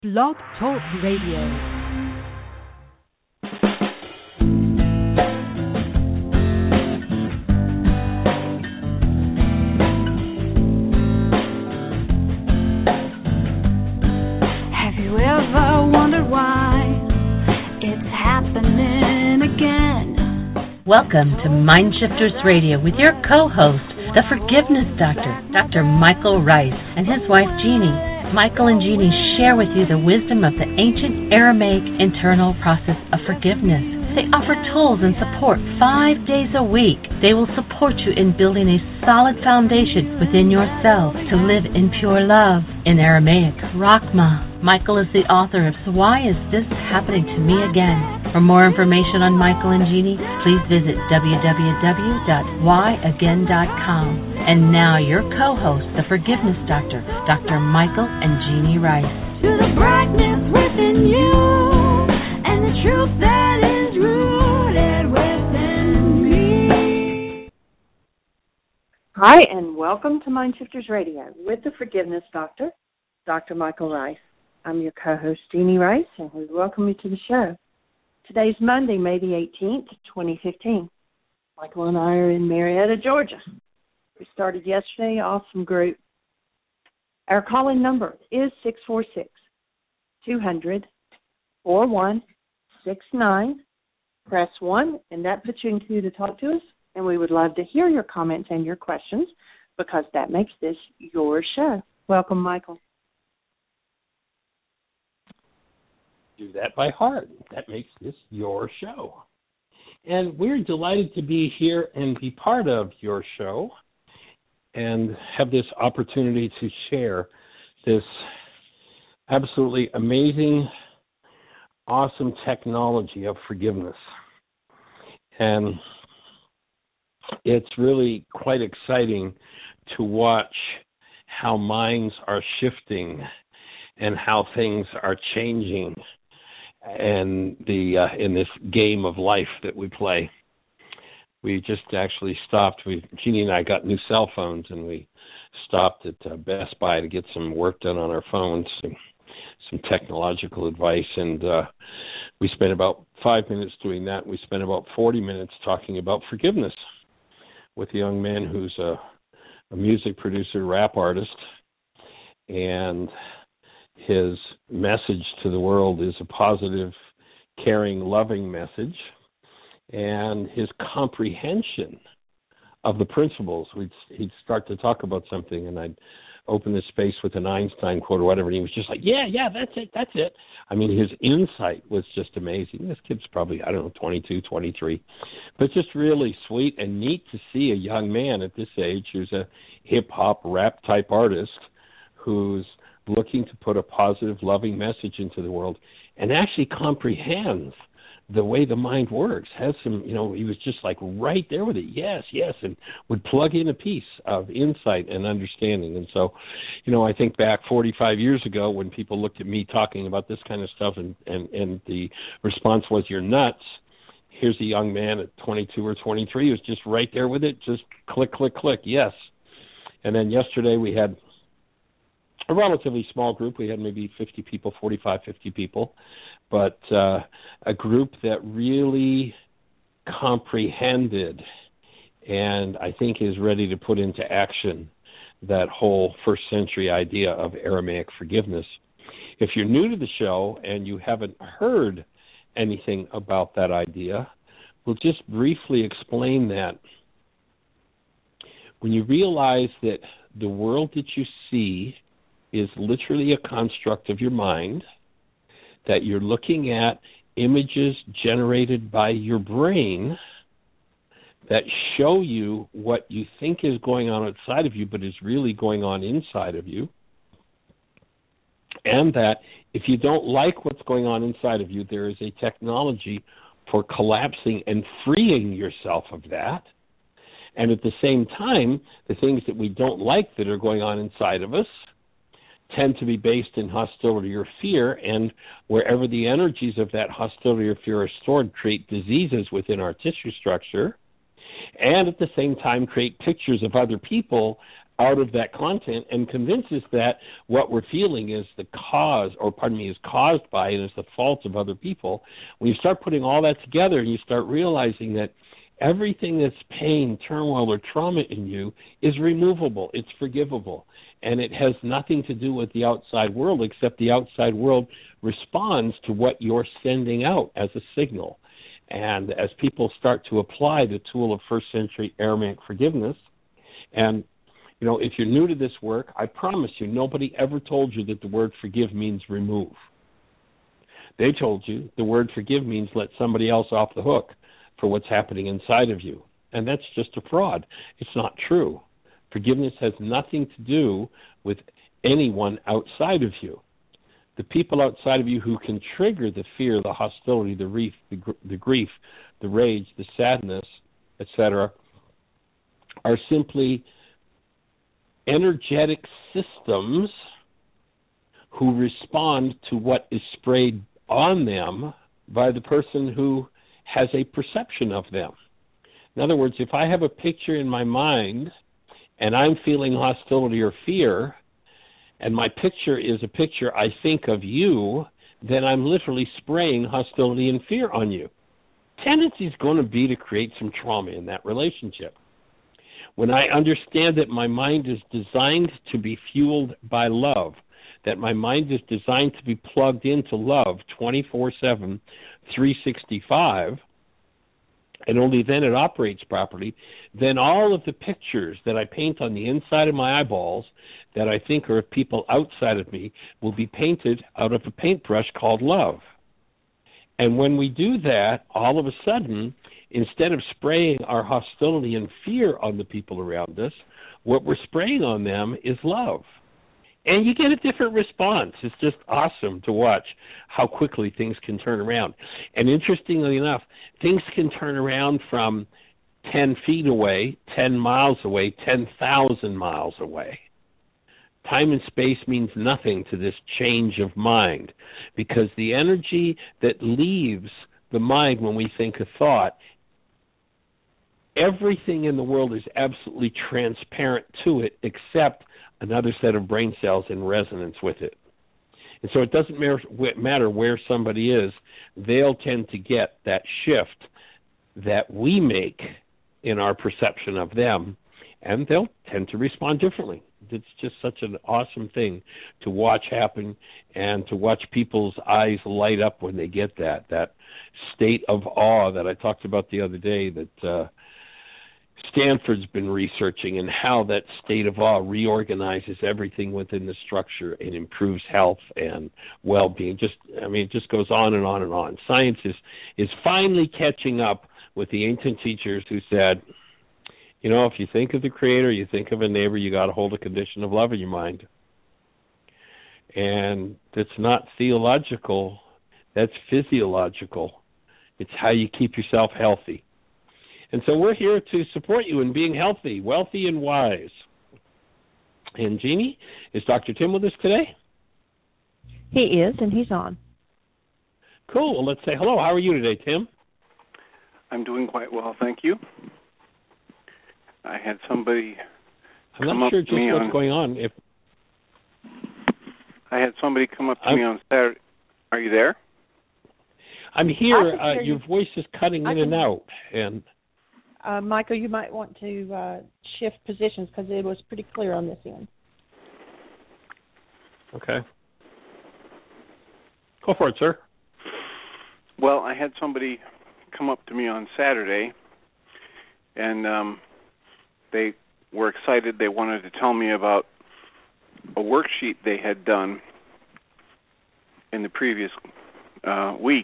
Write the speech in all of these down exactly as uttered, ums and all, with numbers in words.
Blog Talk Radio. Welcome to Mindshifters Radio with your co-host, the Forgiveness Doctor, Doctor Michael Ryce, and his wife Jeannie. Michael and Jeannie share with you the wisdom of the ancient Aramaic internal process of forgiveness. They offer tools and support five days a week. They will support you in building a solid foundation within yourself to live in pure love. In Aramaic, Rachma. Michael is the author of So Why Is This Happening to Me Again? For more information on Michael and Jeannie, please visit w w w dot why again dot com. And now your co-host, the Forgiveness Doctor, Doctor Michael and Jeannie Ryce. To the brightness within you and the truth that is rooted within me. Hi, and welcome to Mindshifters Radio with the Forgiveness Doctor, Doctor Michael Ryce. I'm your co-host, Jeannie Ryce, and we welcome you to the show. Today's Monday, May the eighteenth, twenty fifteen. Michael and I are in Marietta, Georgia. We started yesterday, awesome group. Our call-in number is six four six, two hundred, four one six nine. Press one, and that puts you in queue to talk to us, and we would love to hear your comments and your questions because that makes this your show. Welcome, Michael. Do that by heart. That makes this your show. And we're delighted to be here and be part of your show and have this opportunity to share this absolutely amazing, awesome technology of forgiveness. And it's really quite exciting to watch how minds are shifting and how things are changing and the uh, in this game of life that we play. We just actually stopped. We Jeannie and I got new cell phones, and we stopped at uh, Best Buy to get some work done on our phones, some, some technological advice, and uh, we spent about five minutes doing that. We spent about forty minutes talking about forgiveness with a young man who's a, a music producer, rap artist, and his message to the world is a positive, caring, loving message, and his comprehension of the principles. We'd, he'd start to talk about something, and I'd open the space with an Einstein quote or whatever, and he was just like, yeah, yeah, that's it, that's it. I mean, his insight was just amazing. This kid's probably, I don't know, twenty-two, twenty-three, but just really sweet and neat to see a young man at this age who's a hip-hop, rap-type artist who's looking to put a positive, loving message into the world and actually comprehends the way the mind works. Has some, you know, he was just like right there with it. Yes, yes, and would plug in a piece of insight and understanding. And so, you know, I think back forty-five years ago when people looked at me talking about this kind of stuff and, and, and the response was, you're nuts. Here's a young man at twenty-two or twenty-three who's just right there with it, just click, click, click, yes. And then yesterday we had a relatively small group. We had maybe fifty people, forty-five, fifty people, but uh, a group that really comprehended and I think is ready to put into action that whole first century idea of Aramaic forgiveness. If you're new to the show and you haven't heard anything about that idea, we'll just briefly explain that. When you realize that the world that you see is literally a construct of your mind, that you're looking at images generated by your brain that show you what you think is going on outside of you but is really going on inside of you, and that if you don't like what's going on inside of you, there is a technology for collapsing and freeing yourself of that. And at the same time, the things that we don't like that are going on inside of us tend to be based in hostility or fear, and wherever the energies of that hostility or fear are stored, create diseases within our tissue structure, and at the same time create pictures of other people out of that content and convince us that what we're feeling is the cause, or pardon me, is caused by and is the fault of other people. When you start putting all that together and you start realizing that everything that's pain, turmoil, or trauma in you is removable, it's forgivable, and it has nothing to do with the outside world, except the outside world responds to what you're sending out as a signal. And as people start to apply the tool of first century Aramaic forgiveness, and you know, if you're new to this work, I promise you, nobody ever told you that the word forgive means remove. They told you the word forgive means let somebody else off the hook for what's happening inside of you. And that's just a fraud. It's not true. Forgiveness has nothing to do with anyone outside of you. The people outside of you who can trigger the fear, the hostility, the grief, the, gr- the grief, the rage, the sadness, et cetera, are simply energetic systems who respond to what is sprayed on them by the person who has a perception of them. In other words, if I have a picture in my mind and I'm feeling hostility or fear, and my picture is a picture I think of you, then I'm literally spraying hostility and fear on you. Tendency is going to be to create some trauma in that relationship. When I understand that my mind is designed to be fueled by love, that my mind is designed to be plugged into love twenty-four seven, three sixty-five, and only then it operates properly, then all of the pictures that I paint on the inside of my eyeballs that I think are of people outside of me will be painted out of a paintbrush called love. And when we do that, all of a sudden, instead of spraying our hostility and fear on the people around us, what we're spraying on them is love. And you get a different response. It's just awesome to watch how quickly things can turn around. And interestingly enough, things can turn around from ten feet away, ten miles away, ten thousand miles away. Time and space means nothing to this change of mind, because the energy that leaves the mind when we think a thought, everything in the world is absolutely transparent to it except another set of brain cells in resonance with it. And so it doesn't matter where somebody is, they'll tend to get that shift that we make in our perception of them, and they'll tend to respond differently. It's just such an awesome thing to watch happen and to watch people's eyes light up when they get that, that state of awe that I talked about the other day that uh, Stanford's been researching, and how that state of awe reorganizes everything within the structure and improves health and well-being. Just, I mean, it just goes on and on and on. Science is, is finally catching up with the ancient teachers who said, you know, if you think of the Creator, you think of a neighbor, you got to hold a condition of love in your mind. And it's not theological, that's physiological. It's how you keep yourself healthy. And so we're here to support you in being healthy, wealthy, and wise. And Jeannie, is Doctor Tim with us today? He is, and he's on. Cool. Well, let's say hello. How are you today, Tim? I'm doing quite well, thank you. I had somebody I'm come not up sure to just me what's on, going on. If I had somebody come up to I'm, me on Saturday. Are you there? I'm here. I Uh, can hear your you. voice is cutting I in can- and out. And Uh, Michael, you might want to uh, shift positions because it was pretty clear on this end. okay. Go for it, sir. Well, I had somebody come up to me on Saturday, and um, they were excited. They wanted to tell me about a worksheet they had done in the previous uh, week.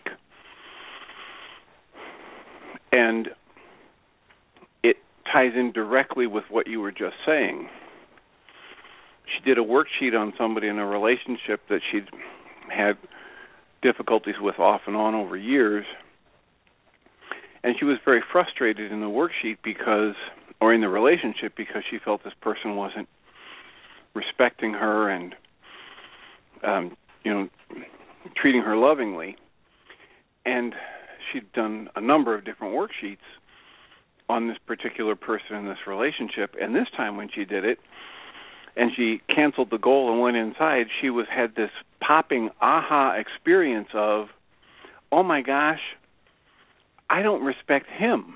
And it ties in directly with what you were just saying. She did a worksheet on somebody in a relationship that she'd had difficulties with off and on over years. And she was very frustrated in the worksheet because, or in the relationship, because she felt this person wasn't respecting her and, um, you know, treating her lovingly. And she'd done a number of different worksheets on this particular person in this relationship. And this time when she did it, and she canceled the goal and went inside, she was had this popping aha experience of, oh my gosh, I don't respect him.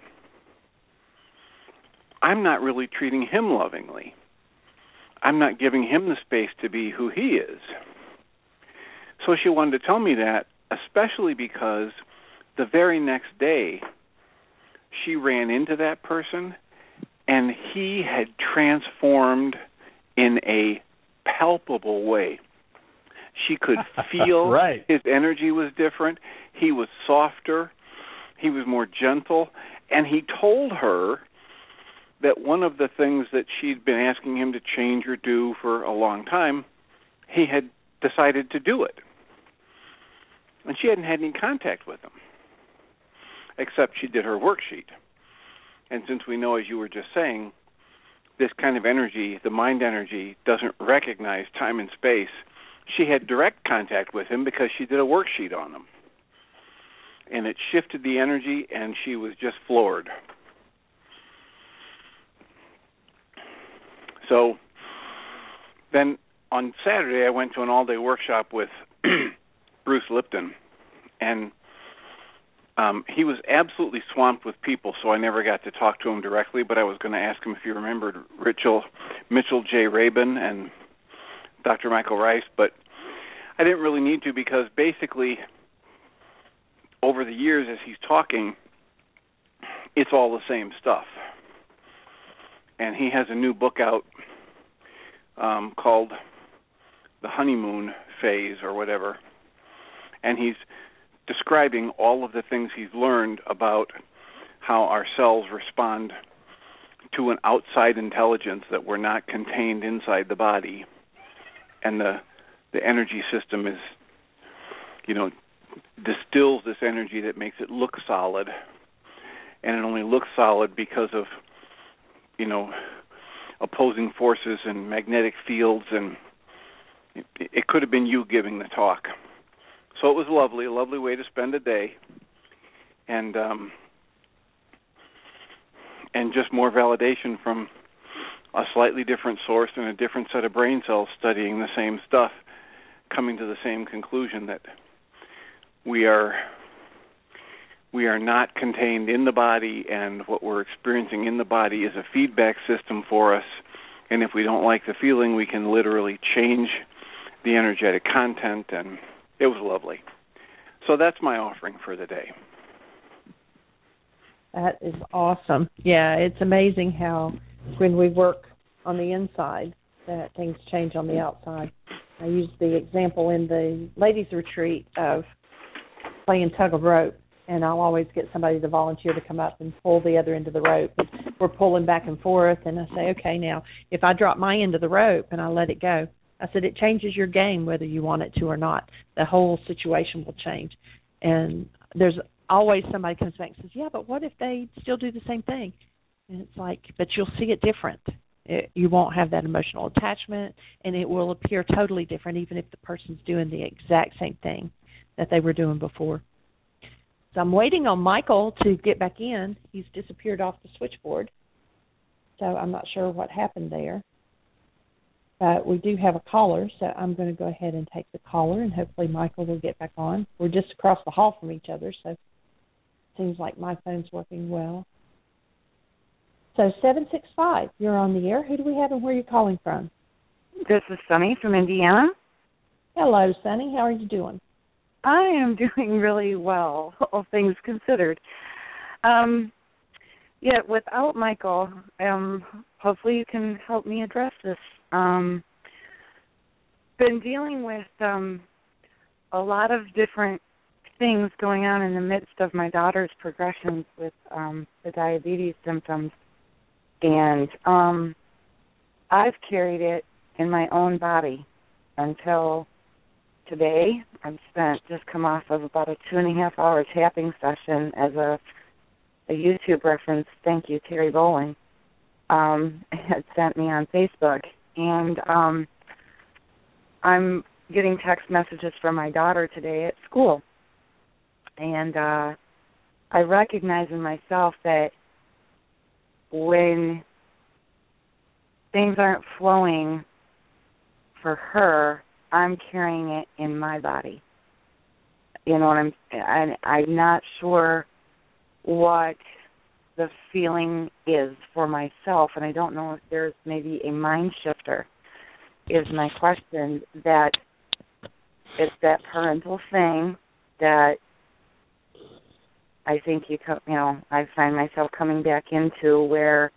I'm not really treating him lovingly. I'm not giving him the space to be who he is. So she wanted to tell me that, especially because the very next day she ran into that person and he had transformed in a palpable way. She could feel right. his energy was different. He was softer. He was more gentle. And he told her that one of the things that she'd been asking him to change or do for a long time, he had decided to do it. And she hadn't had any contact with him, except she did her worksheet. And since we know, as you were just saying, this kind of energy, the mind energy, doesn't recognize time and space, she had direct contact with him because she did a worksheet on him. And it shifted the energy, and she was just floored. So then on Saturday, I went to an all-day workshop with Bruce Lipton, and um, he was absolutely swamped with people, so I never got to talk to him directly, but I was going to ask him if he remembered Mitchell, Mitchell J. Rabin and Doctor Michael Rice, but I didn't really need to because basically over the years as he's talking, it's all the same stuff. And he has a new book out um, called The Honeymoon Phase or whatever, and he's describing all of the things he's learned about how our cells respond to an outside intelligence that we're not contained inside the body, and the the energy system is, you know, distills this energy that makes it look solid, and it only looks solid because of, you know, opposing forces and magnetic fields, and it, it could have been you giving the talk. So it was lovely, a lovely way to spend a day, and um, and just more validation from a slightly different source and a different set of brain cells studying the same stuff, coming to the same conclusion that we are we are not contained in the body, and what we're experiencing in the body is a feedback system for us, and if we don't like the feeling, we can literally change the energetic content, and it was lovely. So that's my offering for the day. That is awesome. Yeah, it's amazing how when we work on the inside that things change on the outside. I used the example in the ladies' retreat of playing tug of rope, and I'll always get somebody to volunteer to come up and pull the other end of the rope. And we're pulling back and forth, and I say, okay, now, if I drop my end of the rope and I let it go, I said, it changes your game whether you want it to or not. The whole situation will change. And there's always somebody comes back and says, yeah, but what if they still do the same thing? And it's like, but you'll see it different. It, you won't have that emotional attachment, and it will appear totally different even if the person's doing the exact same thing that they were doing before. So I'm waiting on Michael to get back in. He's disappeared off the switchboard, so I'm not sure what happened there. But we do have a caller, so I'm going to go ahead and take the caller, and hopefully Michael will get back on. We're just across the hall from each other, so it seems like my phone's working well. So seven six five, you're on the air. Who do we have and where are you calling from? This is Sunny from Indiana. Hello, Sunny. How are you doing? I am doing really well, all things considered. Um, yeah, without Michael, um, hopefully you can help me address this. Um, been dealing with um, a lot of different things going on in the midst of my daughter's progressions with um, the diabetes symptoms. And um, I've carried it in my own body until today. I've spent, just come off of about a two and a half hour tapping session as a, a YouTube reference. Thank you, Terry Bowling, um, had sent me on Facebook. And um, I'm getting text messages from my daughter today at school. And uh, I recognize in myself that when things aren't flowing for her, I'm carrying it in my body. You know what I'm I, I'm not sure what the feeling is for myself, and I don't know if there's maybe a mind shifter, is my question, that it's that parental thing that I think you co- you know I find myself coming back into, where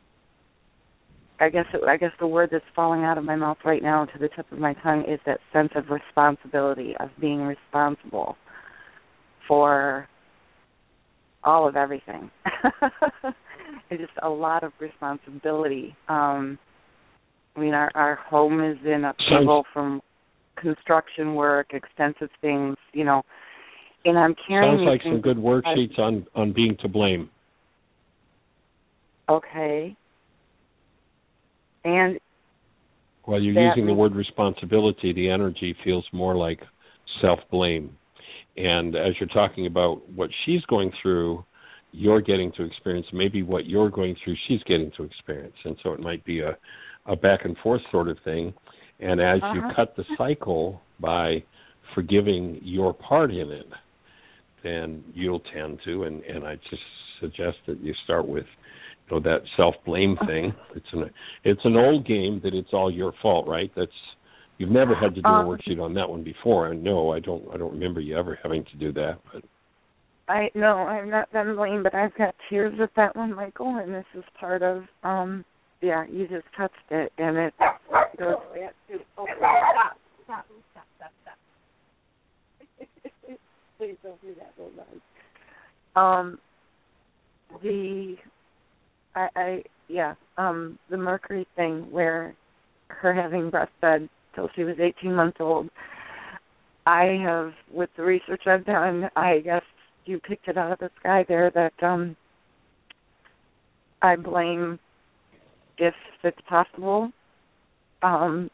I guess it, I guess the word that's falling out of my mouth right now to the tip of my tongue is that sense of responsibility, of being responsible for all of everything. It's just a lot of responsibility. Um, I mean, our, our home is in upheaval from construction work, extensive things, you know, and I'm carrying. Sounds like some good worksheets on, on being to blame. Okay. And while you're using the word responsibility, the energy feels more like self-blame. And as you're talking about what she's going through, you're getting to experience maybe what you're going through, she's getting to experience. And so it might be a, a back and forth sort of thing. And as uh-huh. you cut the cycle by forgiving your part in it, then you'll tend to, and, and I just suggest that you start with, you know, that self-blame thing. It's an it's an old game that it's all your fault, right? That's you've never had to do a worksheet on that one before. And no, I don't I don't remember you ever having to do that. But I no, I've not been blamed, but I've got tears with that one, Michael, and this is part of um yeah, you just touched it, and it goes back to oh, stop, stop, stop, stop, stop. Please don't do that, little dog. Um, the I, I yeah, um, the Mercury thing where her having breastfed till she was eighteen months old. I have, with the research I've done, I guess you picked it out of the sky there, that um, I blame, if it's possible, um,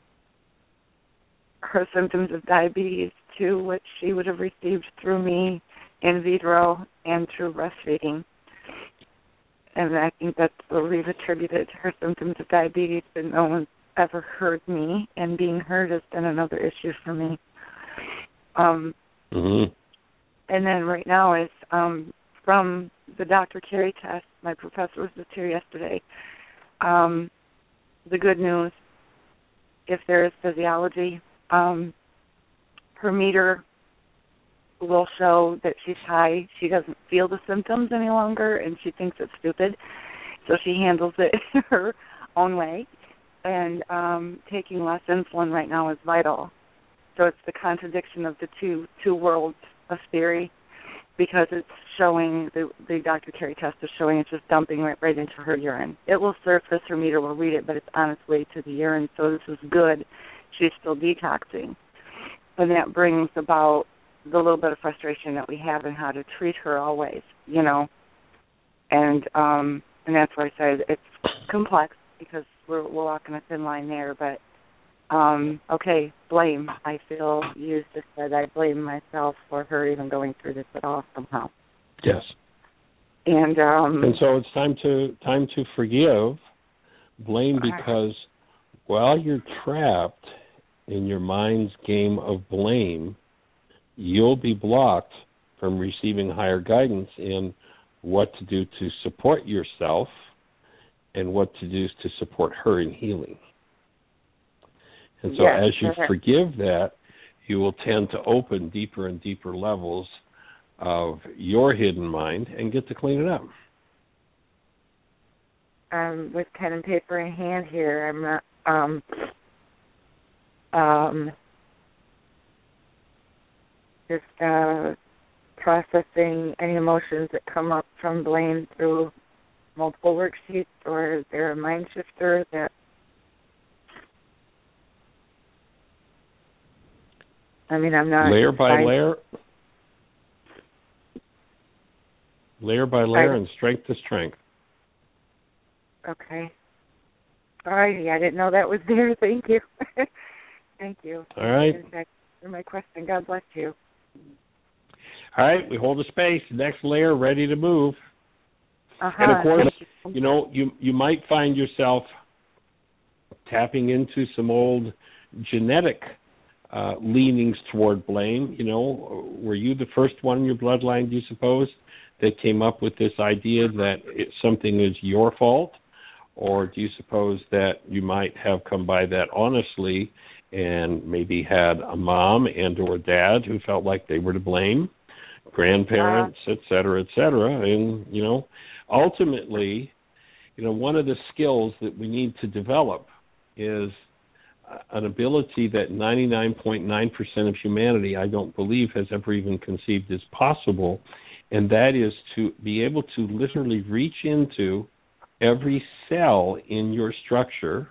her symptoms of diabetes too, which she would have received through me in vitro and through breastfeeding. And I think that's what we've attributed her symptoms of diabetes, but no one's ever heard me, and being heard has been another issue for me. Um, mm-hmm. And then right now is um, from the Doctor Carey test. My professor was just here yesterday. Um, the good news, if there is physiology, um, her meter will show that she's high. She doesn't feel the symptoms any longer, and she thinks it's stupid. So she handles it her own way. And um, taking less insulin right now is vital. So it's the contradiction of the two two worlds of theory, because it's showing, the, the Doctor Carey test is showing it's just dumping right, right into her urine. It will surface, her meter will read it, but it's on its way to the urine, so this is good. She's still detoxing. And that brings about the little bit of frustration that we have in how to treat her always, you know. And um, and that's why I said it's complex, because we're, we're walking a thin line there. But, um, okay, blame. I feel you just said I blame myself for her even going through this at all somehow. Yes. And um, and so it's time to time to forgive. Blame because while you're trapped in your mind's game of blame, you'll be blocked from receiving higher guidance in what to do to support yourself and what to do to support her in healing. And so yes, as you okay. forgive that, you will tend to open deeper and deeper levels of your hidden mind and get to clean it up. Um, with pen and paper in hand here, I'm not um, um, just uh, processing any emotions that come up from blame through multiple worksheets, or is there a mind shifter that I mean, I'm not... Layer by I, layer, layer by layer, I, and strength to strength. Okay. All righty, I didn't know that was there. Thank you. Thank you. All right. That's my question. God bless you. All right, we hold the space. Next layer, ready to move. Uh-huh. And of course, you know, you you might find yourself tapping into some old genetic uh, leanings toward blame? You know, were you the first one in your bloodline, do you suppose, that came up with this idea that it, something is your fault? Or do you suppose that you might have come by that honestly and maybe had a mom and or dad who felt like they were to blame, grandparents, uh, et cetera, et cetera? And, you know, ultimately, you know, one of the skills that we need to develop is an ability that ninety-nine point nine percent of humanity, I don't believe, has ever even conceived as possible, and that is to be able to literally reach into every cell in your structure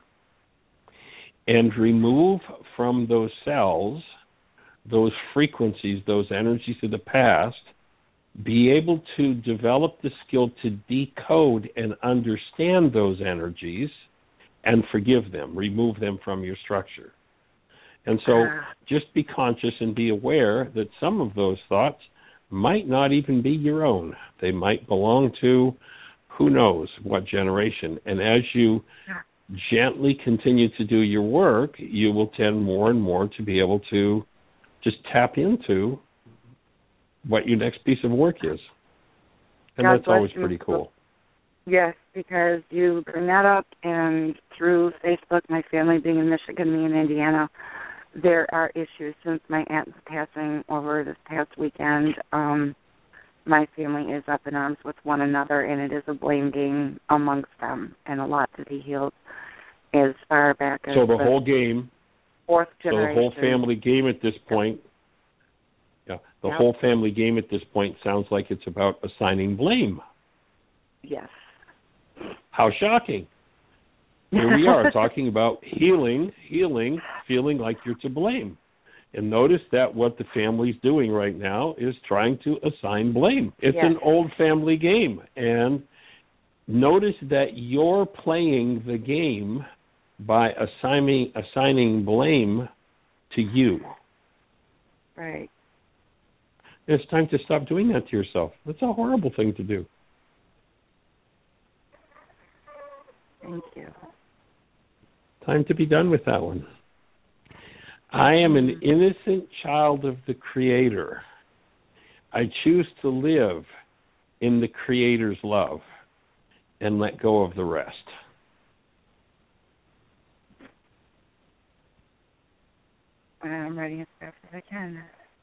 and remove from those cells those frequencies, those energies of the past, be able to develop the skill to decode and understand those energies and forgive them, remove them from your structure. And so just be conscious and be aware that some of those thoughts might not even be your own. They might belong to who knows what generation. And as you gently continue to do your work, you will tend more and more to be able to just tap into what your next piece of work is. And God that's always you. pretty cool. Yes, because you bring that up, and through Facebook, my family being in Michigan, me in Indiana, there are issues. Since my aunt's passing over this past weekend, um, my family is up in arms with one another, and it is a blame game amongst them, and a lot to be healed as far back as so the, the whole game, fourth so generation. the whole family game at this point, yeah, the yep. whole family game at this point sounds like it's about assigning blame. Yes. How shocking. Here we are talking about healing, healing, feeling like you're to blame. And notice that what the family's doing right now is trying to assign blame. It's yes. an old family game. And notice that you're playing the game by assigning assigning blame to you. Right. It's time to stop doing that to yourself. That's a horrible thing to do. Thank you. Time to be done with that one. I am an innocent child of the Creator. I choose to live in the Creator's love and let go of the rest. I'm ready as fast as I can.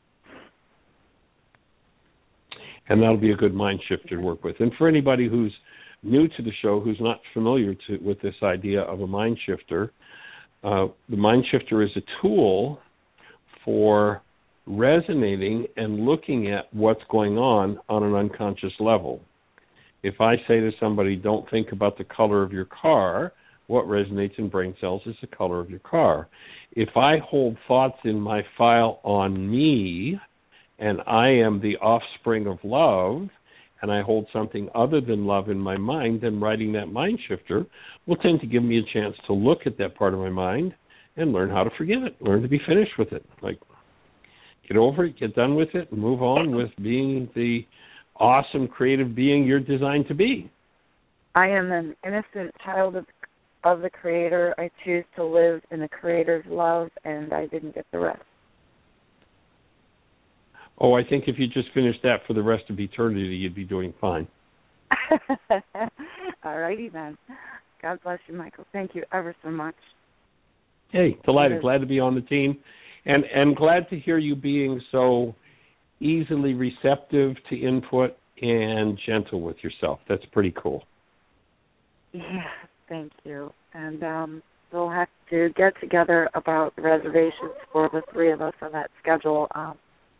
And that'll be a good mind shifter to work with. And for anybody who's new to the show, who's not familiar to, with this idea of a mind shifter, uh, the mind shifter is a tool for resonating and looking at what's going on on an unconscious level. If I say to somebody, don't think about the color of your car, what resonates in brain cells is the color of your car. If I hold thoughts in my file on me, and I am the offspring of love, and I hold something other than love in my mind, then writing that mind shifter will tend to give me a chance to look at that part of my mind and learn how to forgive it, learn to be finished with it. Like, get over it, get done with it, and move on with being the awesome creative being you're designed to be. I am an innocent child of, of the Creator. I choose to live in the Creator's love, and I didn't get the rest. Oh, I think if you just finished that for the rest of eternity, you'd be doing fine. All righty then. God bless you, Michael. Thank you ever so much. Hey, delighted. Glad to be on the team. And, and glad to hear you being so easily receptive to input and gentle with yourself. That's pretty cool. Yeah, thank you. And um, we'll have to get together about reservations for the three of us on that schedule. Um,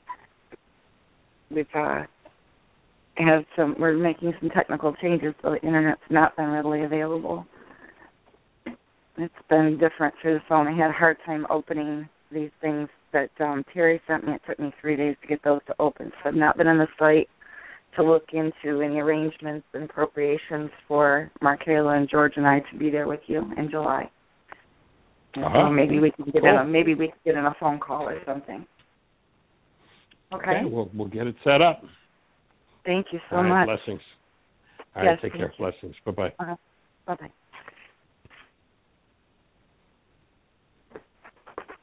We've uh, have some. We're making some technical changes, so the internet's not been readily available. It's been different through the phone. I had a hard time opening these things that um, Terry sent me. It took me three days to get those to open. So I've not been on the site to look into any arrangements and appropriations for Markayla and George and I to be there with you in July. Uh-huh. So maybe we can get cool. in a, maybe we can get in a phone call or something. Okay. Okay, we'll, we'll get it set up. Thank you so All right, much. blessings. All yes, right, take care. you. Blessings. Bye-bye. Uh, bye-bye.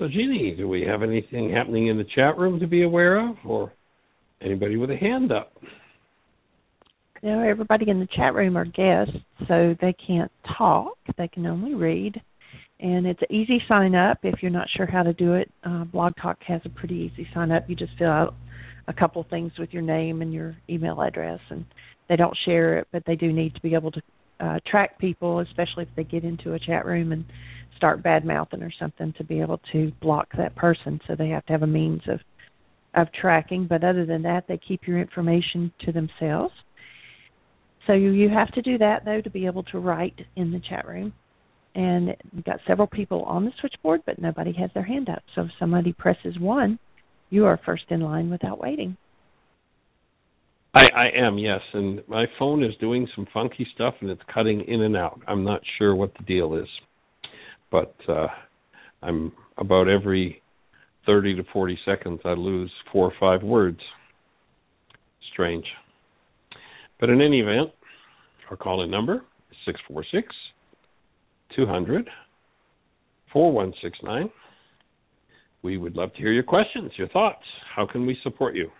So, Jeannie, do we have anything happening in the chat room to be aware of, or anybody with a hand up? You know, everybody in the chat room are guests, so they can't talk. They can only read. And it's an easy sign-up if you're not sure how to do it. Uh, Blog Talk has a pretty easy sign-up. You just fill out a couple things with your name and your email address, and they don't share it, but they do need to be able to uh, track people, especially if they get into a chat room and start bad-mouthing or something, to be able to block that person. So they have to have a means of, of tracking. But other than that, they keep your information to themselves. So you, you have to do that, though, to be able to write in the chat room. And we've got several people on the switchboard, but nobody has their hand up. So if somebody presses one, you are first in line without waiting. I, I am, yes, and my phone is doing some funky stuff, and it's cutting in and out. I'm not sure what the deal is, but uh, I'm about every thirty to forty seconds I lose four or five words. Strange. But in any event, our call-in number is six four six, two hundred, four one six nine. We would love to hear your questions, your thoughts. How can we support you?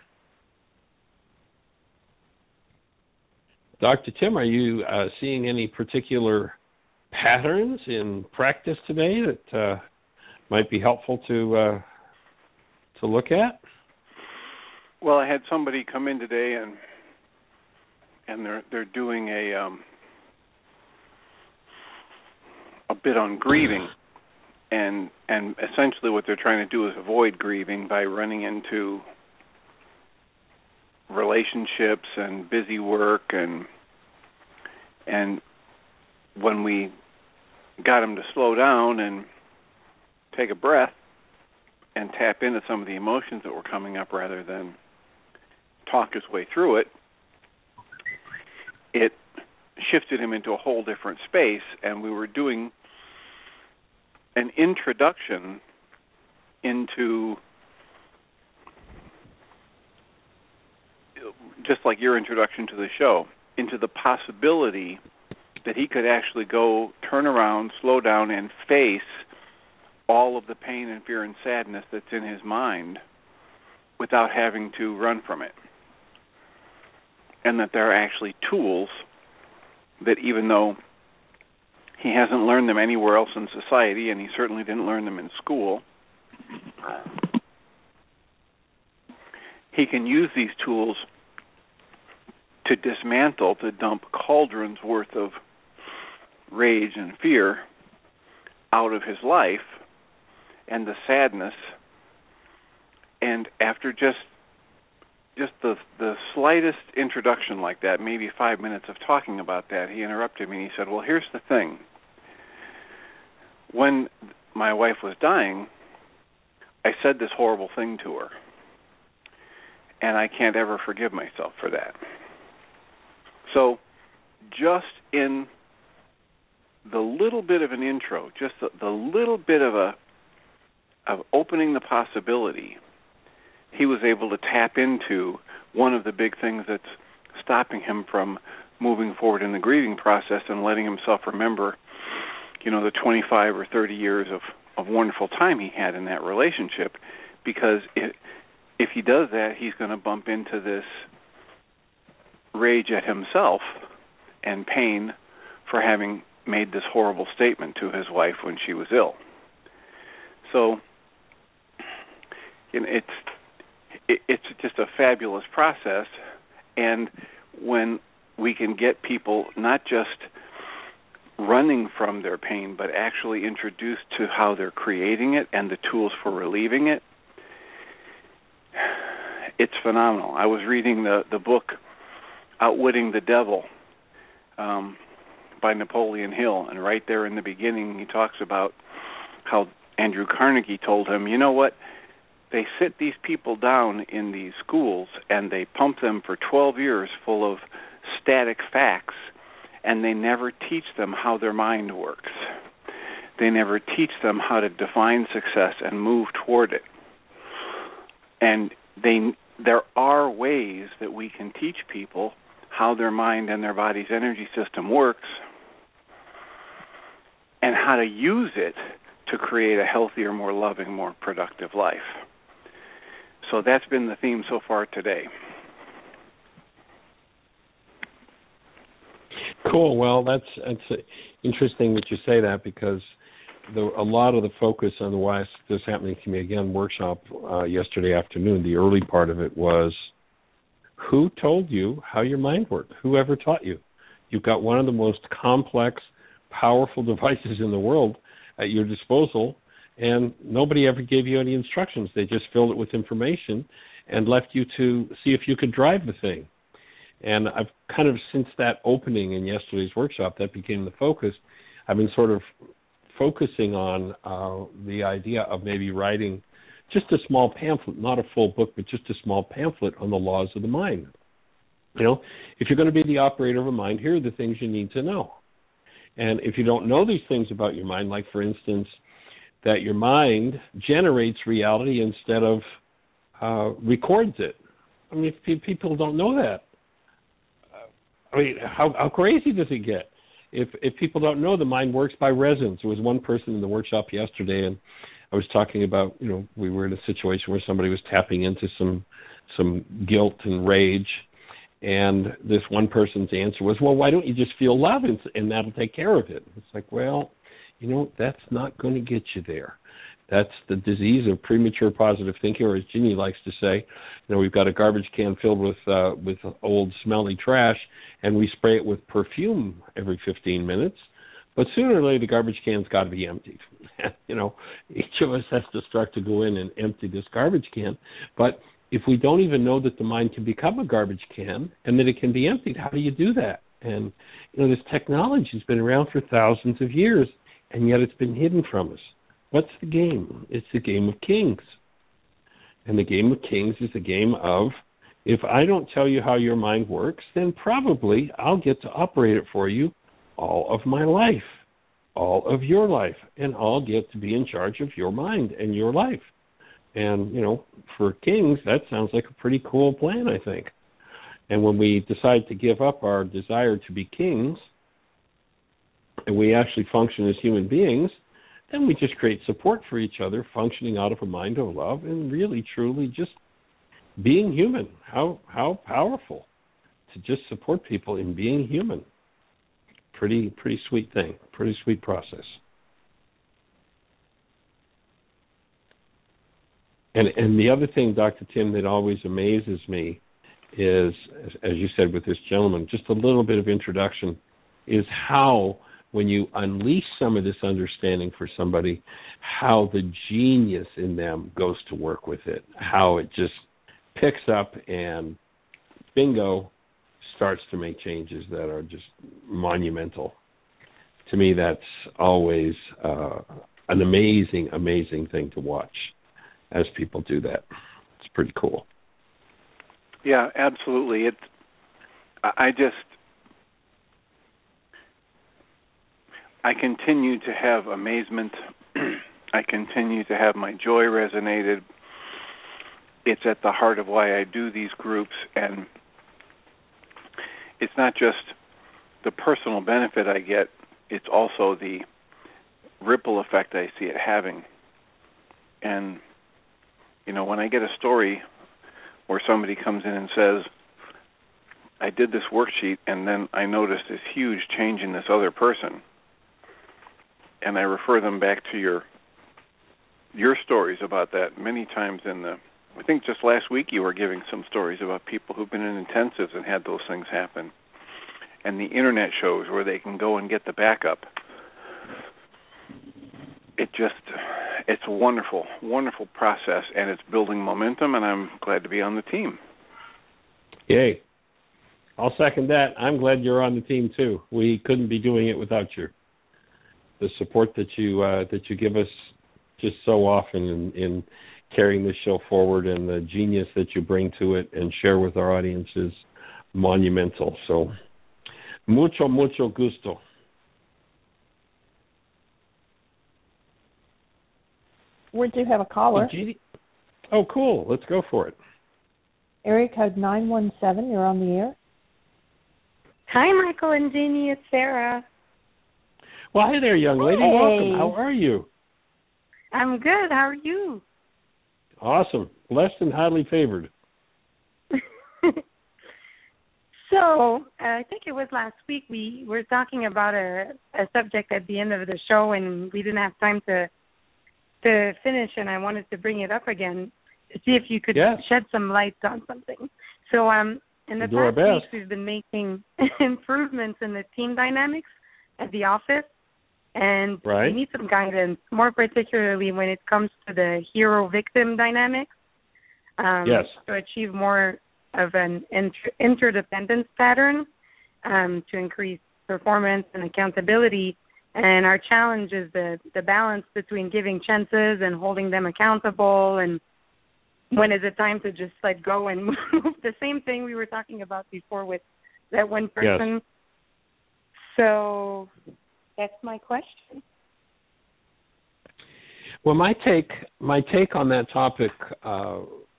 Doctor Tim, are you uh, seeing any particular patterns in practice today that uh, might be helpful to uh, to look at? Well, I had somebody come in today, and and they're they're doing a um, a bit on grieving, and and essentially what they're trying to do is avoid grieving by running into relationships and busy work, and and when we got him to slow down and take a breath and tap into some of the emotions that were coming up rather than talk his way through it, it shifted him into a whole different space, and we were doing an introduction into, just like your introduction to the show, into the possibility that he could actually go, turn around, slow down, and face all of the pain and fear and sadness that's in his mind without having to run from it. And that there are actually tools that, even though he hasn't learned them anywhere else in society, and he certainly didn't learn them in school, he can use these tools to dismantle, to dump cauldrons worth of rage and fear out of his life and the sadness. And after just just the the slightest introduction like that, maybe five minutes of talking about that, he interrupted me and he said, well, here's the thing. When my wife was dying, I said this horrible thing to her, and I can't ever forgive myself for that. So just in the little bit of an intro, just the, the little bit of a of opening the possibility, he was able to tap into one of the big things that's stopping him from moving forward in the grieving process and letting himself remember, you know, the twenty-five or thirty years of, of wonderful time he had in that relationship. Because it, if he does that, he's going to bump into this rage at himself and pain for having made this horrible statement to his wife when she was ill. So, you know, it's it, it's just a fabulous process, and when we can get people not just running from their pain, but actually introduced to how they're creating it and the tools for relieving it, it's phenomenal. I was reading the, the book Outwitting the Devil um, by Napoleon Hill, and right there in the beginning he talks about how Andrew Carnegie told him, you know what, they sit these people down in these schools and they pump them for twelve years full of static facts, and they never teach them how their mind works. They never teach them how to define success and move toward it. And they there are ways that we can teach people how their mind and their body's energy system works and how to use it to create a healthier, more loving, more productive life. So that's been the theme so far today. Cool. Well, that's that's interesting that you say that, because the, a lot of the focus on the Why Is This Happening to Me Again workshop uh, yesterday afternoon, the early part of it was, who told you how your mind worked? Who ever taught you? You've got one of the most complex, powerful devices in the world at your disposal, and nobody ever gave you any instructions. They just filled it with information and left you to see if you could drive the thing. And I've kind of, since that opening in yesterday's workshop, that became the focus, I've been sort of focusing on uh, the idea of maybe writing just a small pamphlet, not a full book, but just a small pamphlet on the laws of the mind. You know, if you're going to be the operator of a mind, here are the things you need to know. And if you don't know these things about your mind, like, for instance, that your mind generates reality instead of uh, records it. I mean, if people don't know that, I mean, how, how crazy does it get? If if people don't know, the mind works by resonance. There was one person in the workshop yesterday, and I was talking about, you know, we were in a situation where somebody was tapping into some some guilt and rage, and this one person's answer was, well, why don't you just feel love, and, and that'll take care of it? It's like, well, you know, that's not going to get you there. That's the disease of premature positive thinking, or as Ginny likes to say, you know, we've got a garbage can filled with uh, with old smelly trash, and we spray it with perfume every fifteen minutes. But sooner or later, the garbage can's got to be emptied. You know, each of us has to start to go in and empty this garbage can. But if we don't even know that the mind can become a garbage can and that it can be emptied, how do you do that? And, you know, this technology has been around for thousands of years, and yet it's been hidden from us. What's the game? It's the game of kings. And the game of kings is the game of, if I don't tell you how your mind works, then probably I'll get to operate it for you all of my life, all of your life, and I'll get to be in charge of your mind and your life. And, you know, for kings, that sounds like a pretty cool plan, I think. And when we decide to give up our desire to be kings, and we actually function as human beings, then we just create support for each other, functioning out of a mind of love, and really, truly just being human. How how powerful to just support people in being human. Pretty pretty sweet thing. Pretty sweet process. And and the other thing, Doctor Tim, that always amazes me is, as you said with this gentleman, just a little bit of introduction, is how, when you unleash some of this understanding for somebody, how the genius in them goes to work with it, how it just picks up and, bingo, starts to make changes that are just monumental. To me, that's always uh, an amazing, amazing thing to watch as people do that. It's pretty cool. Yeah, absolutely. It. I just, I continue to have amazement. I continue to have my joy resonated. It's at the heart of why I do these groups, and it's not just the personal benefit I get, it's also the ripple effect I see it having. And, you know, when I get a story where somebody comes in and says, I did this worksheet and then I noticed this huge change in this other person, and I refer them back to your your stories about that many times in the, I think just last week you were giving some stories about people who've been in intensives and had those things happen. And the internet shows where they can go and get the backup. It just, it's a wonderful, wonderful process, and it's building momentum, and I'm glad to be on the team. Yay. I'll second that. I'm glad you're on the team, too. We couldn't be doing it without you. The support that you uh, that you give us just so often in, in carrying this show forward, and the genius that you bring to it and share with our audience is monumental. So, mucho, mucho gusto. We do have a caller. Oh, cool. Let's go for it. Area code nine one seven, you're on the air. Hi, Michael and Jeannie. It's Sarah. Well, hey there, young lady. Hey. Welcome. How are you? I'm good. How are you? Awesome. Blessed and highly favored. So, uh, I think it was last week we were talking about a, a subject at the end of the show, and we didn't have time to to finish, and I wanted to bring it up again to see if you could yes. shed some light on something. So, um, in the we'll past weeks, we've been making improvements in the team dynamics at the office, and right. we need some guidance, more particularly when it comes to the hero-victim dynamics, um, yes. to achieve more of an inter- interdependence pattern, um, to increase performance and accountability. And our challenge is the, the balance between giving chances and holding them accountable, and when is it time to just let go and move. The same thing we were talking about before with that one person. Yes. So that's my question. Well, my take, my take on that topic, uh,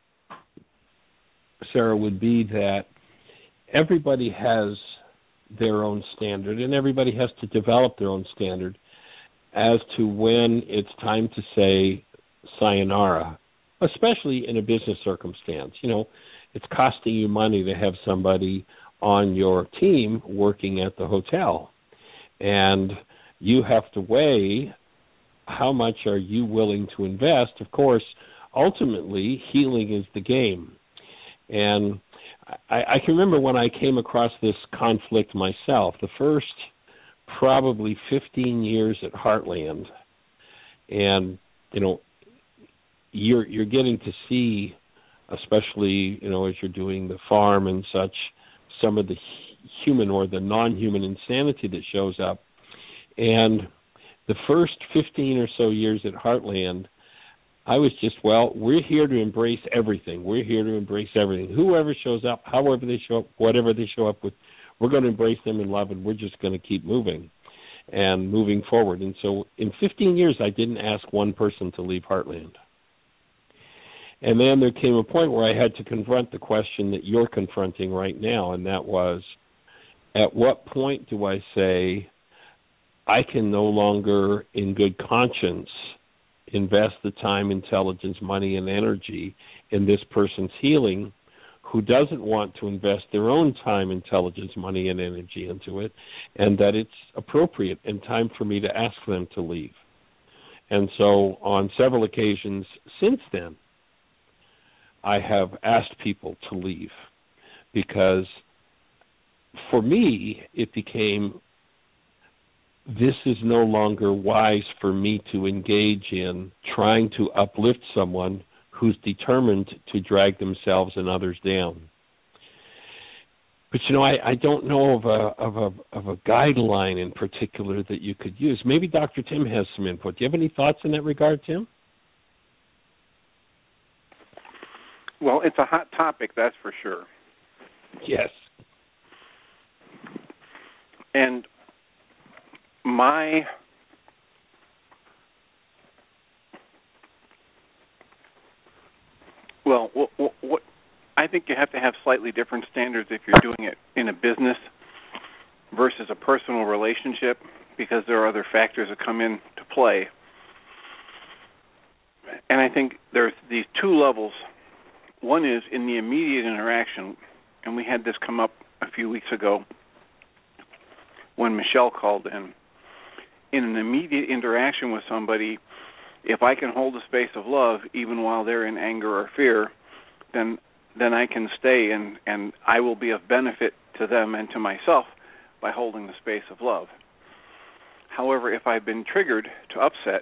Sarah, would be that everybody has their own standard, and everybody has to develop their own standard as to when it's time to say sayonara, especially in a business circumstance. You know, it's costing you money to have somebody on your team working at the hotel, and you have to weigh how much are you willing to invest. Of course, ultimately, healing is the game. And I, I can remember when I came across this conflict myself, the first probably fifteen years at Heartland, and, you know, you're you're getting to see, especially, you know, as you're doing the farm and such, some of the human or the non-human insanity that shows up. And the first fifteen or so years at Heartland, I was just, well, we're here to embrace everything. We're here to embrace everything. Whoever shows up, however they show up, whatever they show up with, we're going to embrace them in love, and we're just going to keep moving and moving forward. And so in fifteen years, I didn't ask one person to leave Heartland. And then there came a point where I had to confront the question that you're confronting right now, and that was, at what point do I say, I can no longer, in good conscience, invest the time, intelligence, money, and energy in this person's healing who doesn't want to invest their own time, intelligence, money, and energy into it, and that it's appropriate and time for me to ask them to leave. And so on several occasions since then, I have asked people to leave because for me, it became, this is no longer wise for me to engage in trying to uplift someone who's determined to drag themselves and others down. But you know, I, I don't know of a of a of a guideline in particular that you could use. Maybe Doctor Tim has some input. Do you have any thoughts in that regard, Tim? Well, it's a hot topic, that's for sure. Yes. And my well, what, what, what I think you have to have slightly different standards if you're doing it in a business versus a personal relationship, because there are other factors that come into play. And I think there's these two levels. One is in the immediate interaction, and we had this come up a few weeks ago when Michelle called in. In an immediate interaction with somebody, if I can hold a space of love even while they're in anger or fear, then then I can stay and, and I will be of benefit to them and to myself by holding the space of love. However, if I've been triggered to upset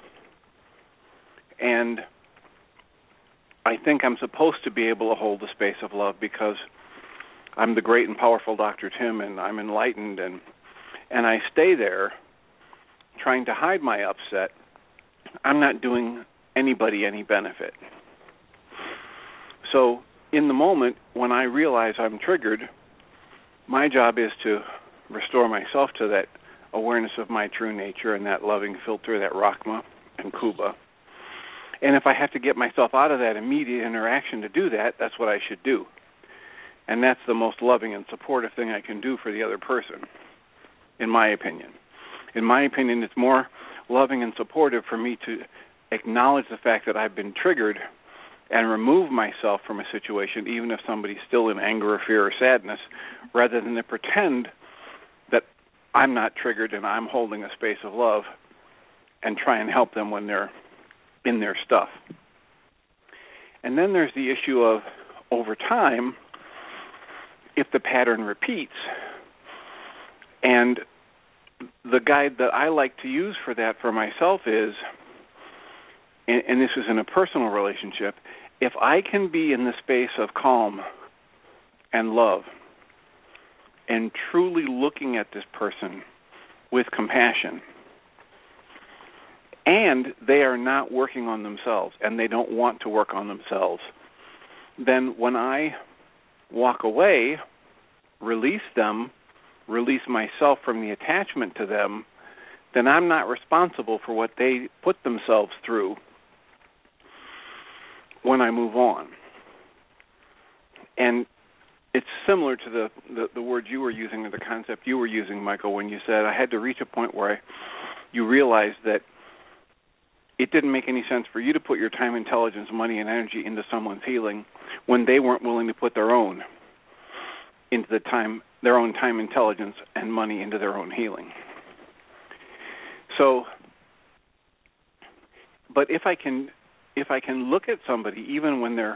and I think I'm supposed to be able to hold the space of love because I'm the great and powerful Doctor Tim and I'm enlightened, and and I stay there trying to hide my upset, I'm not doing anybody any benefit. So in the moment when I realize I'm triggered, my job is to restore myself to that awareness of my true nature and that loving filter, that Rachma and Kuba. And if I have to get myself out of that immediate interaction to do that, that's what I should do. And that's the most loving and supportive thing I can do for the other person, in my opinion. In my opinion, it's more loving and supportive for me to acknowledge the fact that I've been triggered and remove myself from a situation, even if somebody's still in anger or fear or sadness, rather than to pretend that I'm not triggered and I'm holding a space of love and try and help them when they're in their stuff. And then there's the issue of, over time, if the pattern repeats. And the guide that I like to use for that for myself is, and, and this is in a personal relationship, if I can be in the space of calm and love and truly looking at this person with compassion, and they are not working on themselves and they don't want to work on themselves, then when I walk away, release them, release myself from the attachment to them, then I'm not responsible for what they put themselves through when I move on. And it's similar to the, the, the words you were using, or the concept you were using, Michael, when you said I had to reach a point where I, you realized that it didn't make any sense for you to put your time, intelligence, money, and energy into someone's healing when they weren't willing to put their own into the time, their own time, intelligence, and money into their own healing. So, but if I can, if I can look at somebody even when they're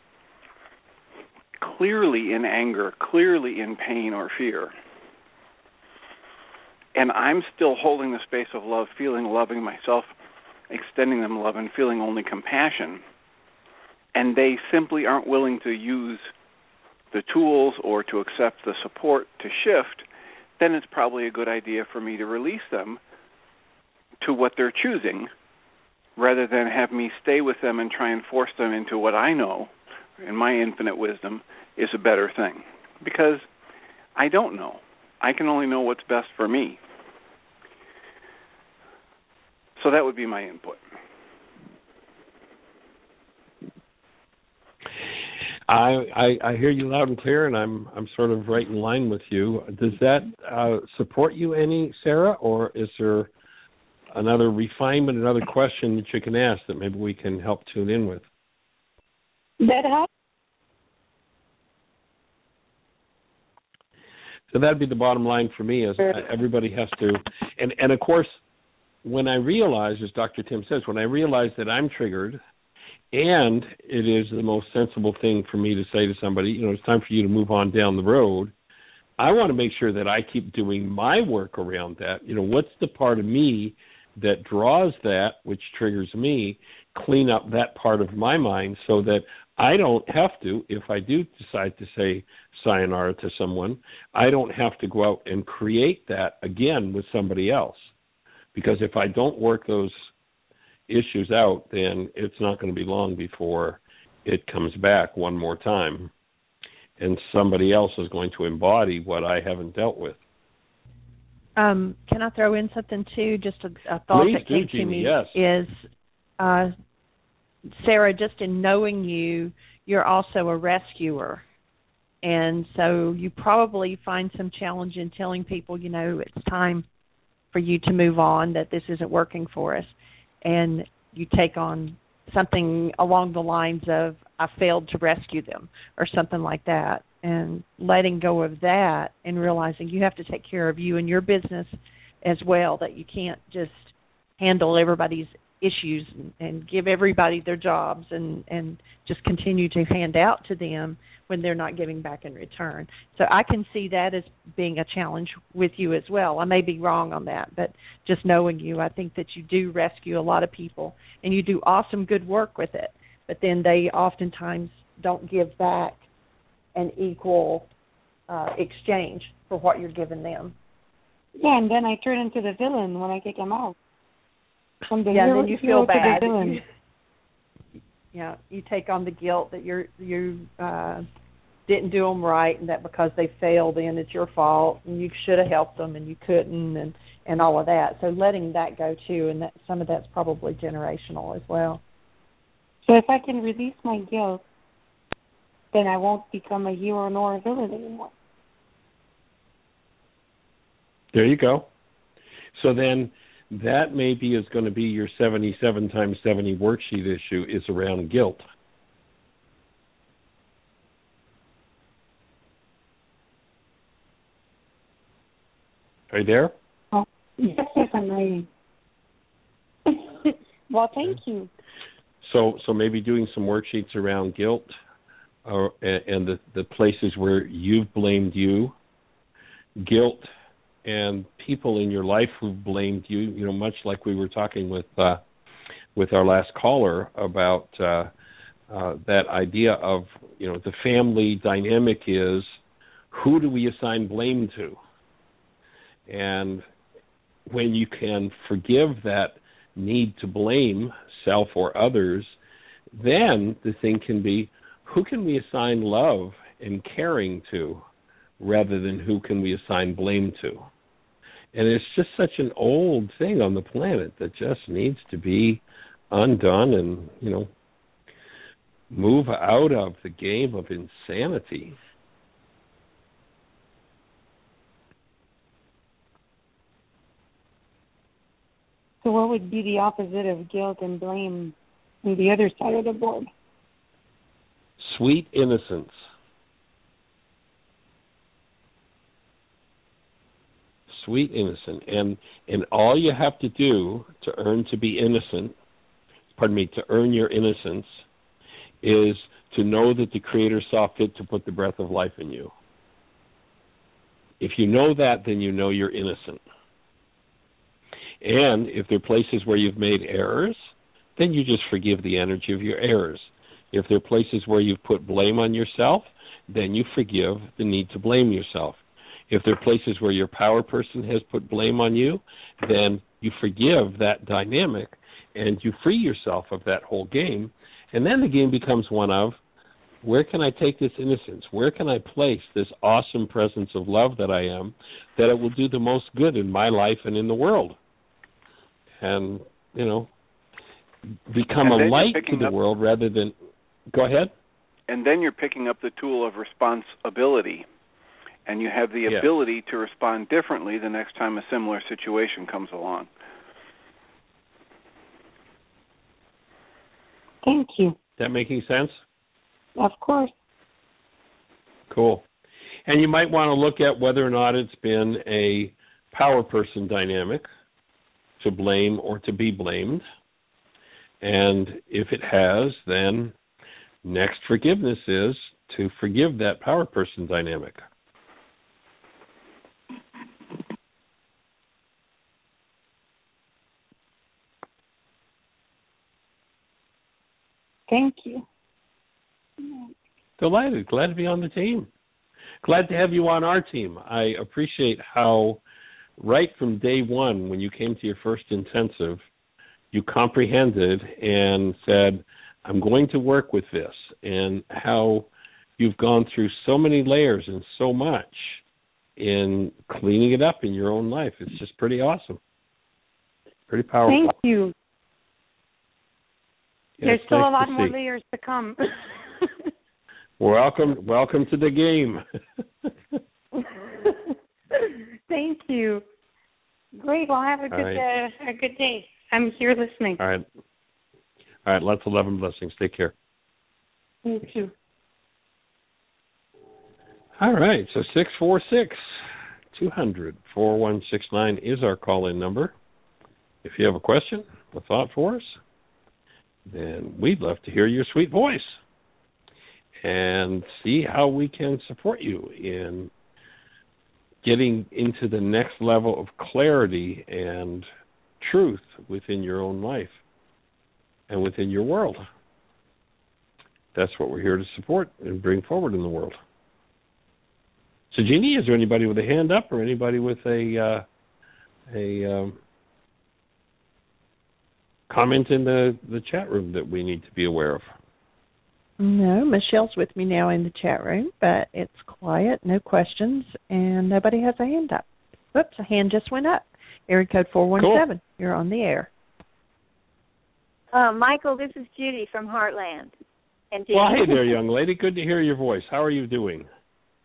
clearly in anger, clearly in pain or fear, and I'm still holding the space of love, feeling, loving myself, extending them love, and feeling only compassion, and they simply aren't willing to use the tools or to accept the support to shift, then it's probably a good idea for me to release them to what they're choosing, rather than have me stay with them and try and force them into what I know, in my infinite wisdom, is a better thing. Because I don't know. I can only know what's best for me. So that would be my input. I, I I hear you loud and clear, and I'm I'm sort of right in line with you. Does that uh, support you any, Sarah, or is there another refinement, another question that you can ask that maybe we can help tune in with? That helps. So that'd be the bottom line for me, is everybody has to, and, and of course, when I realize, as Doctor Tim says, when I realize that I'm triggered, and it is the most sensible thing for me to say to somebody, you know, it's time for you to move on down the road, I want to make sure that I keep doing my work around that. You know, what's the part of me that draws that, which triggers me, clean up that part of my mind so that I don't have to, if I do decide to say sayonara to someone, I don't have to go out and create that again with somebody else. Because if I don't work those issues out, then it's not going to be long before it comes back one more time. And somebody else is going to embody what I haven't dealt with. Um, can I throw in something too? Just a, a thought Please that do, came to Jeannie, me yes. is, uh, Sarah, just in knowing you, you're also a rescuer. And so you probably find some challenge in telling people, you know, it's time for you to move on, that this isn't working for us. And you take on something along the lines of, I failed to rescue them, or something like that. And letting go of that and realizing you have to take care of you and your business as well, that you can't just handle everybody's issues and, and give everybody their jobs and, and just continue to hand out to them when they're not giving back in return. So I can see that as being a challenge with you as well. I may be wrong on that, but just knowing you, I think that you do rescue a lot of people, and you do awesome good work with it, but then they oftentimes don't give back an equal uh, exchange for what you're giving them. Yeah, and then I turn into the villain when I kick him out. From the yeah, hero, then you hero feel bad. To the villain. Yeah, you take on the guilt that you're you uh, didn't do them right, and that because they failed, then it's your fault, and you should have helped them, and you couldn't, and, and all of that. So letting that go too, and that some of that's probably generational as well. So if I can release my guilt, then I won't become a hero nor a villain anymore. There you go. So then that maybe is going to be your seventy-seven times seventy worksheet issue is around guilt. Are you there? Oh, yes, yes, I'm writing. Well, thank you. So, so maybe doing some worksheets around guilt, or and the, the places where you've blamed you, guilt, and people in your life who've blamed you. You know, much like we were talking with uh, with our last caller about uh, uh, that idea of, you know, the family dynamic is, who do we assign blame to? And when you can forgive that need to blame self or others, then the thing can be, who can we assign love and caring to rather than who can we assign blame to? And it's just such an old thing on the planet that just needs to be undone and, you know, move out of the game of insanity. So what would be the opposite of guilt and blame on the other side of the board? Sweet innocence. Sweet innocent. And and all you have to do to earn to be innocent, pardon me, to earn your innocence, is to know that the Creator saw fit to put the breath of life in you. If you know that, then you know you're innocent. And if there are places where you've made errors, then you just forgive the energy of your errors. If there are places where you've put blame on yourself, then you forgive the need to blame yourself. If there are places where your power person has put blame on you, then you forgive that dynamic and you free yourself of that whole game. And then the game becomes one of, where can I take this innocence? Where can I place this awesome presence of love that I am, that it will do the most good in my life and in the world? And, you know, become a light to the up, world rather than... Go ahead. And then you're picking up the tool of responsibility, and you have the yeah. ability to respond differently the next time a similar situation comes along. Thank you. That making sense? Of course. Cool. And you might want to look at whether or not it's been a power person dynamic, to blame or to be blamed. And if it has, then next forgiveness is to forgive that power person dynamic. Thank you. Delighted. Glad to be on the team. Glad to have you on our team. I appreciate how right from day one, when you came to your first intensive, you comprehended and said, I'm going to work with this, and how you've gone through so many layers and so much in cleaning it up in your own life. It's just pretty awesome. Pretty powerful. Thank you. Yeah, There's still nice a lot to more see. layers to come. welcome, welcome to the game. Thank you. Great. Well, have a good right. uh, a good day. I'm here listening. All right. All right. Lots of love and blessings. Take care. You too. All right. So six four six, two hundred, four one six nine is our call-in number. If you have a question, a thought for us, then we'd love to hear your sweet voice and see how we can support you in getting into the next level of clarity and truth within your own life and within your world. That's what we're here to support and bring forward in the world. So, Jeannie, is there anybody with a hand up or anybody with a uh, a um, comment in the, the chat room that we need to be aware of? No, Michelle's with me now in the chat room, but it's quiet, no questions, and nobody has a hand up. Whoops, a hand just went up. Area code four one seven. Cool. You're on the air. Uh, Michael, this is Judy from Heartland. And well, hey there, young lady. Good to hear your voice. How are you doing?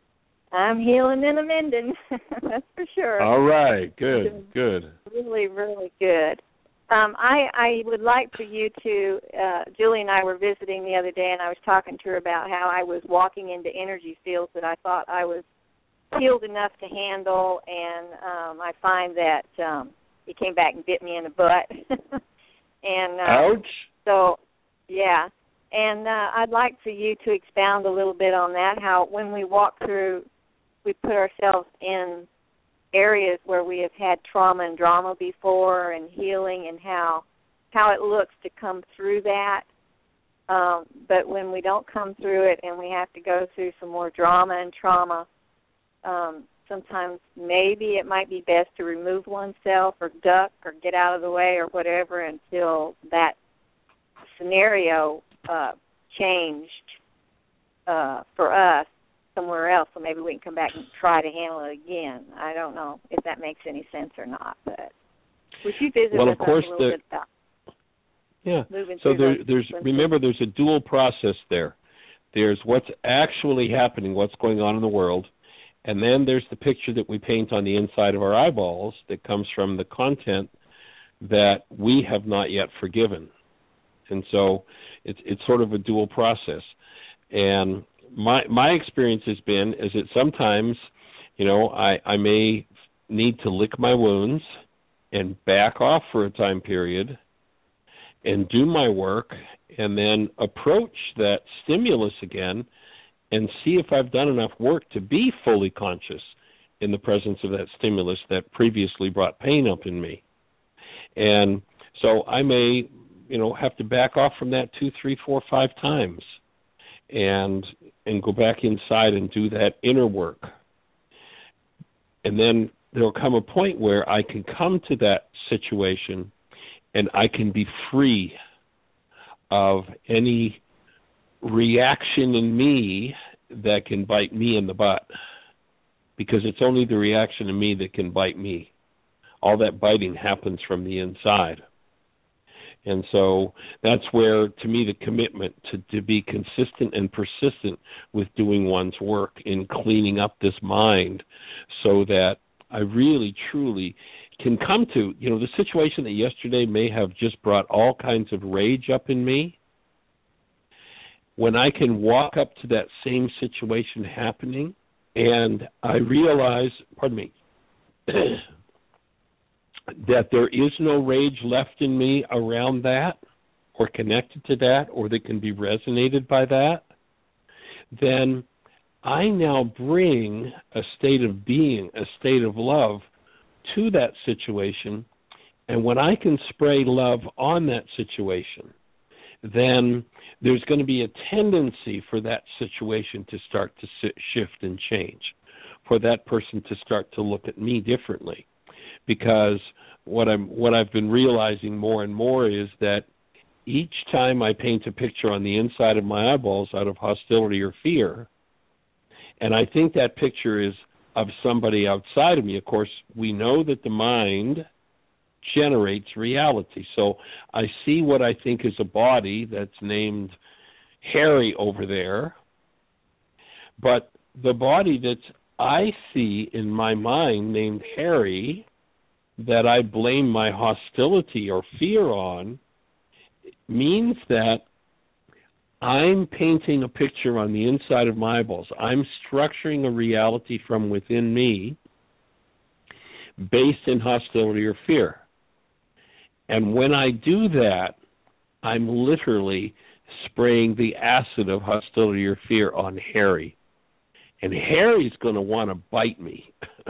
I'm healing and amending. That's for sure. All right. Good. Good. Really, really good. Um, I, I would like for you to, uh, Julie and I were visiting the other day, and I was talking to her about how I was walking into energy fields that I thought I was healed enough to handle, and um, I find that um, it came back and bit me in the butt. and uh, Ouch. So, yeah. And uh, I'd like for you to expound a little bit on that, how when we walk through, we put ourselves in areas where we have had trauma and drama before and healing, and how how it looks to come through that. Um, but when we don't come through it and we have to go through some more drama and trauma, um, sometimes maybe it might be best to remove oneself or duck or get out of the way or whatever until that scenario uh, changed uh, for us somewhere else, so maybe we can come back and try to handle it again. I don't know if that makes any sense or not, but would you visit well, with of course us a little the, bit about yeah. moving So through there, those there's sequences? remember there's a dual process there. There's what's actually happening, what's going on in the world, and then there's the picture that we paint on the inside of our eyeballs that comes from the content that we have not yet forgiven. And so it's it's sort of a dual process. And my my experience has been is that sometimes, you know, I, I may need to lick my wounds and back off for a time period and do my work and then approach that stimulus again and see if I've done enough work to be fully conscious in the presence of that stimulus that previously brought pain up in me. And so I may, you know, have to back off from that two, three, four, five times and and go back inside and do that inner work. And then there'll come a point where I can come to that situation and I can be free of any reaction in me that can bite me in the butt, because it's only the reaction in me that can bite me. All that biting happens from the inside. And so that's where, to me, the commitment to, to be consistent and persistent with doing one's work in cleaning up this mind so that I really, truly can come to, you know, the situation that yesterday may have just brought all kinds of rage up in me. When I can walk up to that same situation happening and I realize, pardon me, that there is no rage left in me around that or connected to that or that can be resonated by that, then I now bring a state of being, a state of love to that situation. And when I can spray love on that situation, then there's going to be a tendency for that situation to start to sit, shift and change, for that person to start to look at me differently. Because what I'm what I've been realizing more and more is that each time I paint a picture on the inside of my eyeballs out of hostility or fear, and I think that picture is of somebody outside of me. Of course, we know that the mind generates reality. So I see what I think is a body that's named Harry over there, but the body that I see in my mind named Harry that I blame my hostility or fear on means that I'm painting a picture on the inside of my eyeballs. I'm structuring a reality from within me based in hostility or fear. And when I do that, I'm literally spraying the acid of hostility or fear on Harry. And Harry's going to want to bite me.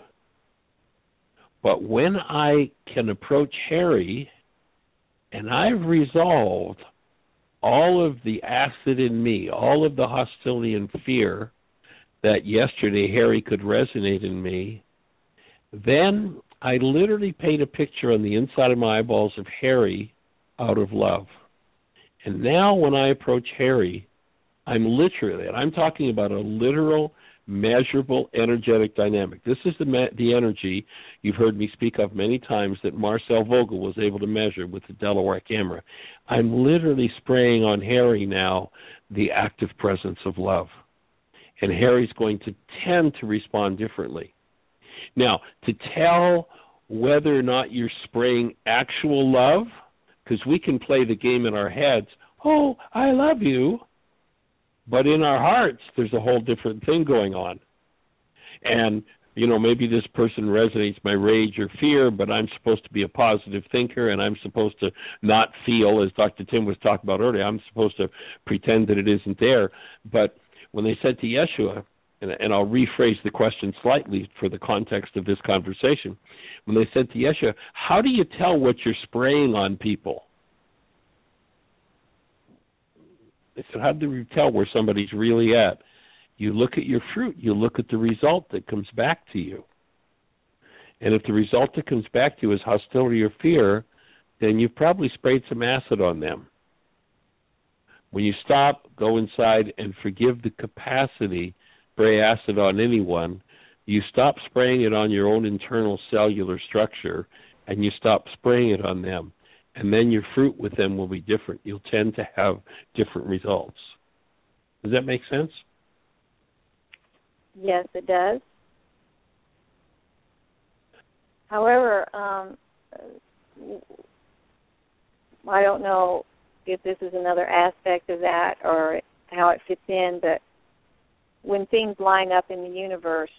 But when I can approach Harry and I've resolved all of the acid in me, all of the hostility and fear that yesterday Harry could resonate in me, then I literally paint a picture on the inside of my eyeballs of Harry out of love. And now when I approach Harry, I'm literally, and I'm talking about a literal, measurable, energetic dynamic. This is the the energy you've heard me speak of many times that Marcel Vogel was able to measure with the Delaware camera. I'm literally spraying on Harry now the active presence of love. and Harry's going to tend to respond differently. Now, to tell whether or not you're spraying actual love, because we can play the game in our heads, oh, I love you, but in our hearts, there's a whole different thing going on. And, you know, maybe this person resonates my rage or fear, but I'm supposed to be a positive thinker, and I'm supposed to not feel, as Doctor Tim was talking about earlier, I'm supposed to pretend that it isn't there. But when they said to Yeshua, and, and I'll rephrase the question slightly for the context of this conversation, when they said to Yeshua, how do you tell what you're spraying on people? They said, how do you tell where somebody's really at? You look at your fruit. You look at the result that comes back to you. And if the result that comes back to you is hostility or fear, then you've probably sprayed some acid on them. When you stop, go inside, and forgive the capacity to spray acid on anyone, you stop spraying it on your own internal cellular structure, and you stop spraying it on them. And then your fruit with them will be different. You'll tend to have different results. Does that make sense? Yes, it does. However, um, I don't know if this is another aspect of that or how it fits in, but when things line up in the universe,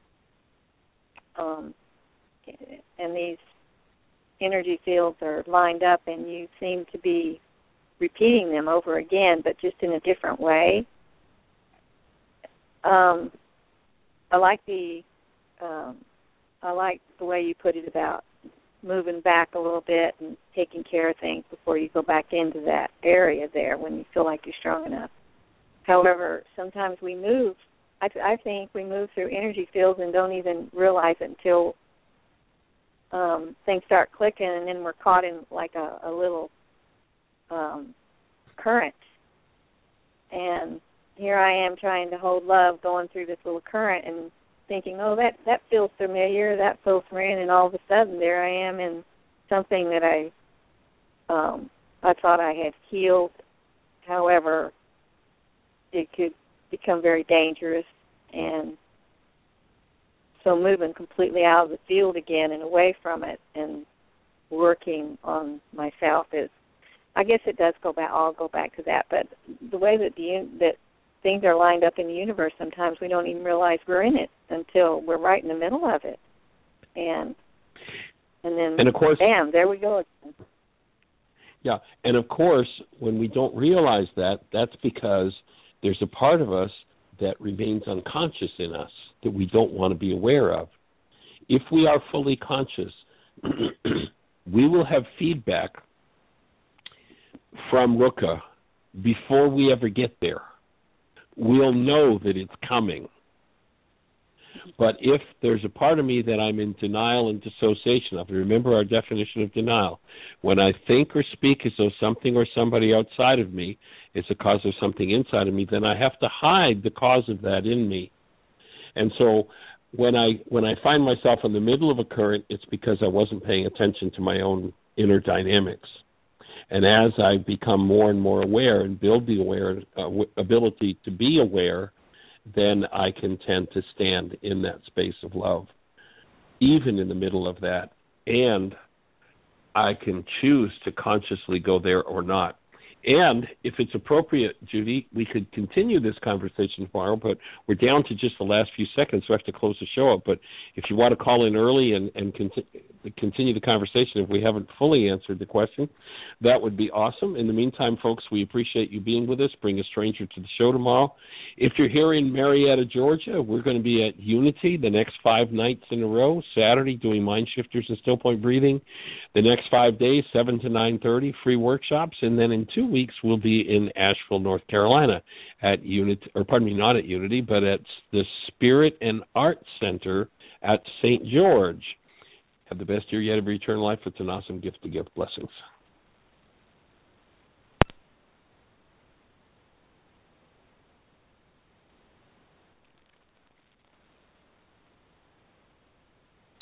um, and these energy fields are lined up and you seem to be repeating them over again, but just in a different way, um, I like the um, I like the way you put it about moving back a little bit and taking care of things before you go back into that area there when you feel like you're strong enough. However, sometimes we move. I, I think we move through energy fields and don't even realize it until um, things start clicking, and then we're caught in like a, a little um, current. And here I am trying to hold love going through this little current and thinking, oh, that, that feels familiar, that feels familiar, and all of a sudden there I am in something that I um, I thought I had healed. However, it could become very dangerous, and so moving completely out of the field again and away from it and working on myself is, I guess it does go back, I'll go back to that, but the way that the that things are lined up in the universe, sometimes we don't even realize we're in it until we're right in the middle of it. And and then, and of course, bam, there we go again. Yeah, and of course, when we don't realize that, that's because there's a part of us that remains unconscious in us that we don't want to be aware of. If we are fully conscious, we will have feedback from Ruka before we ever get there. We'll know that it's coming. But if there's a part of me that I'm in denial and dissociation of, remember our definition of denial, when I think or speak as though something or somebody outside of me is the cause of something inside of me, then I have to hide the cause of that in me. And so when I when I find myself in the middle of a current, it's because I wasn't paying attention to my own inner dynamics. And as I become more and more aware and build the aware uh, ability to be aware, then I can tend to stand in that space of love, even in the middle of that. And I can choose to consciously go there or not. And if it's appropriate, Judy, we could continue this conversation tomorrow, but we're down to just the last few seconds, so I have to close the show up. But if you want to call in early and, and conti- continue the conversation, if we haven't fully answered the question, that would be awesome. In the meantime, folks, we appreciate you being with us. Bring a stranger to the show tomorrow. If you're here in Marietta, Georgia, we're going to be at Unity the next five nights in a row, Saturday doing Mind Shifters and Still Point Breathing. The next five days, seven to nine thirty, free workshops. And then in two weeks, we'll be in Asheville, North Carolina at Unity, or pardon me, not at Unity, but at the Spirit and Art Center at Saint George. Have the best year yet of your eternal life. It's an awesome gift to give. Blessings.